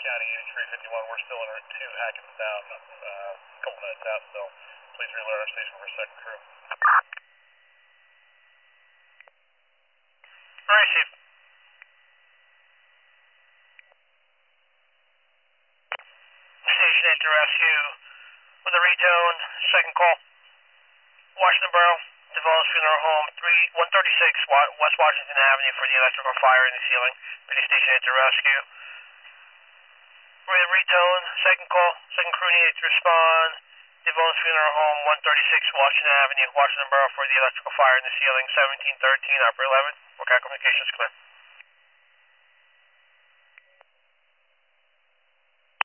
County 8351. We're still en route to Hackettstown, a couple minutes out, so please relay our station for second crew. Receive. Station 8 to rescue with a retone, second call. Washington Borough, Devones Funeral Home, 136 West Washington Avenue for the electrical fire in the ceiling. Pretty Station 8 to rescue. With a retone, second call, second crew needed to respond. Devones Funeral Home, 136 Washington Avenue, Washington Borough for the electrical fire in the ceiling, 1713, upper 11. Okay, communications clear.